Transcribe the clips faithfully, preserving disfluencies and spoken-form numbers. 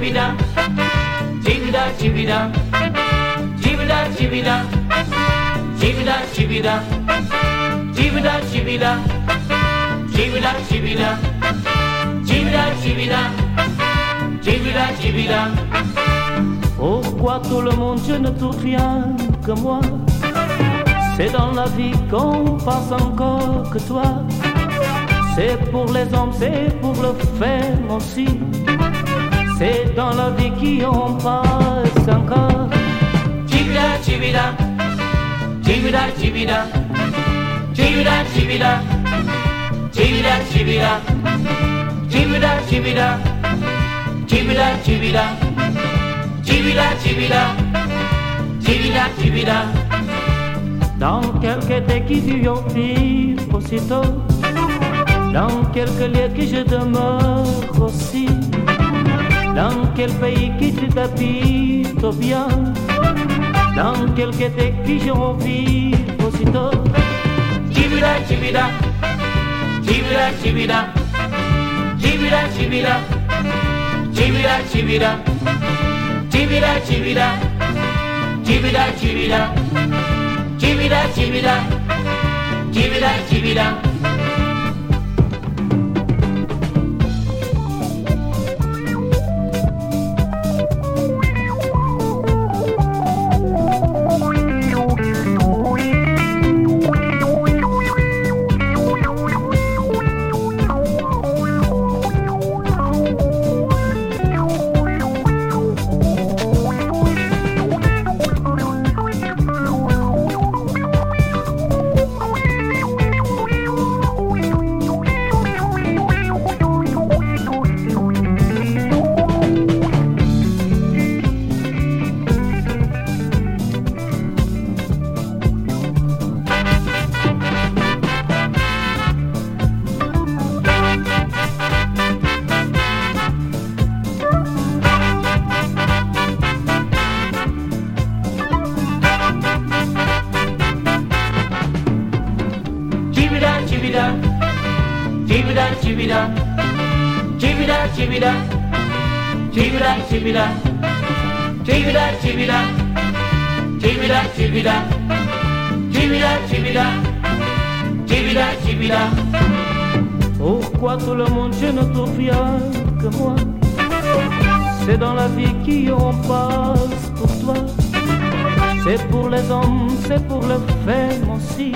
chibida, chibida, chibida, chibida, chibida, chibida, chibida, chibida, chibida, chibida, chibida, chibida, chibida, chibida, chibida. Pourquoi tout le monde je ne trouve rien que moi? C'est dans la vie qu'on passe encore que toi. C'est pour les hommes, c'est pour le faire aussi. C'est dans la vie qu'on passe encore. Chibida, chibida, chibida, chibida, chibida, chibida, chibida, chibida, chibida, chibida, chibida, chibida, chibida, chibida, chibida, chibida. Dans quelque été qui dure vivre aussitôt, dans quelques lieux que je demeure aussi, dans quel pays qui tu t'habites bien, dans quelque été qui je vivre aussitôt. Chibida, chibida, chibida, chibida, chibida, chibida, chibida, chibida, chibida, chibida, chibida, chibida, chibida, chibida, chibida, chibida. Chibida, chibida, chibida, chibida, chibida, chibida, chibida, chibida, chibida, chibida, chibida, chibida, chibida, chibida. Pourquoi tout le monde je ne trouve rien que moi? C'est dans la vie qu'on passe pour toi. C'est pour les hommes, c'est pour le faire aussi.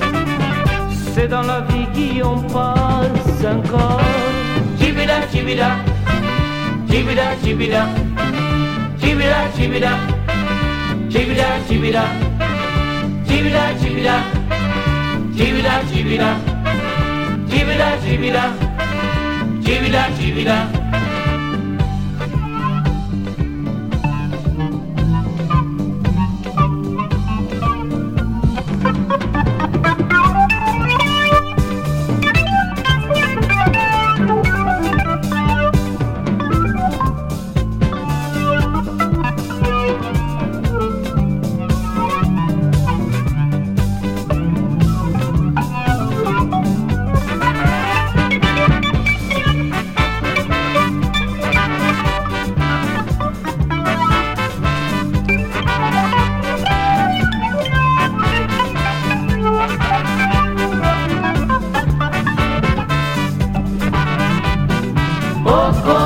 C'est dans la vie qu'on passe encore. Chibida, chibida, chibida, chibida, chibida, chibida, chibida, chibida, chibida, chibida, chibida, chibida, chibida, chibida, chibida, chibida. Oh, oh.